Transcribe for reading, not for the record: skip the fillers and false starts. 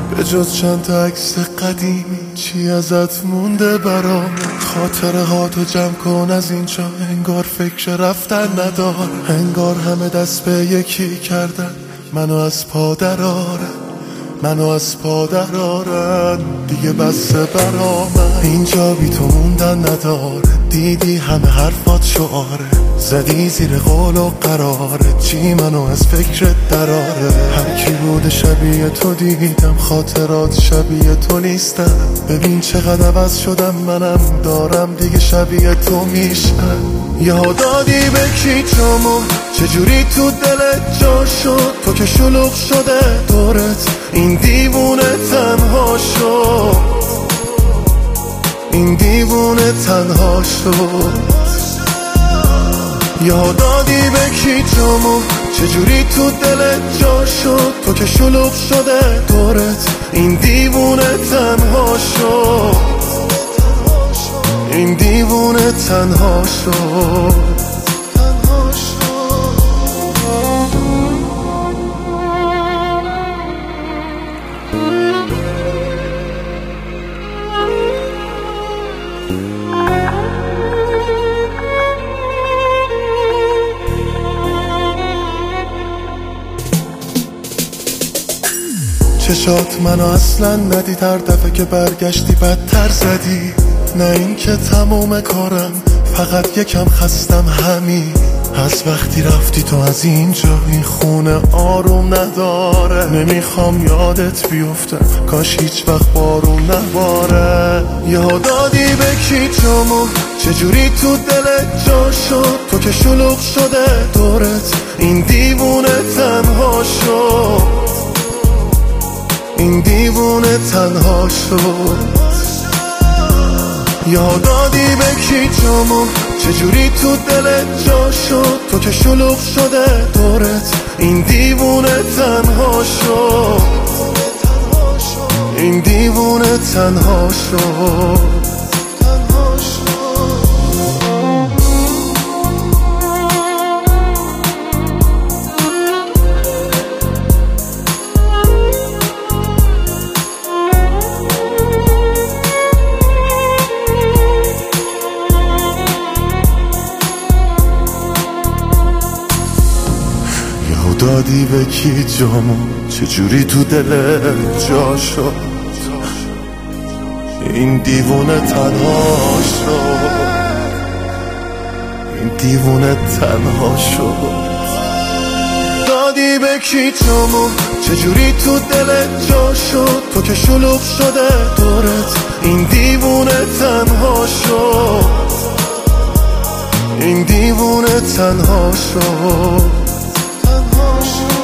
به جز چند تا عکس قدیمی چی ازت مونده برام؟ خاطره ها تو جمع کن از اینجا، انگار فکر رفتن ندار، انگار همه دست به یکی کردن منو از پا درارن، منو از پا درارن. دیگه بسه برامن، اینجا بی تو موندن نداره. دیدی همه حرفات شعاره، زدی زیر قول و قراره، چی منو از فکرت دراره. هر کی بود شبیه تو دیدم، خاطرات شبیه تو نیستم. ببین چقدر عوض شدم، منم دارم دیگه شبیه تو میشم. یادادی به کی جامو، چجوری تو دلت جا شد؟ تو که شلوغ شده دورت، این دیوونه تنها شد، این دیوونه تنها شد. یادادی به کی جامو، چجوری تو دلت جا شد؟ تو که شلوغ شده دورت، این دیوونه تنها شد، این دیوونه تنها شد. چشات منو اصلا ندید، هر دفعه که برگشتی بدتر زدی. نه این که تموم کارم، فقط یکم خستم همین. از وقتی رفتی تو از اینجا، این خونه آروم نداره. نمیخوام یادت بیفتم، کاش هیچ وقت بارون نباره. یادادی به کی جامو، چجوری تو دلت جا شد؟ تو که شلوغ شده دورت، این دیوونه تنها شد، این دیوونه تنها شد. یادادی به کی جامو، چجوری تو دلت جا شد؟ تو که شلوغ شده دورت، این دیوونه تنها شد، این دیوونه تنها شد. دادی به کی جامو، چجوری تو دلت جا شد؟ این دیوونه تنها شد، این دیوونه تنها شد. دادی به کی جامو، چجوری تو دلت جا شد؟ تو که شلوغ شده دورت، این دیوونه تنها شد، این دیوونه تنها شد.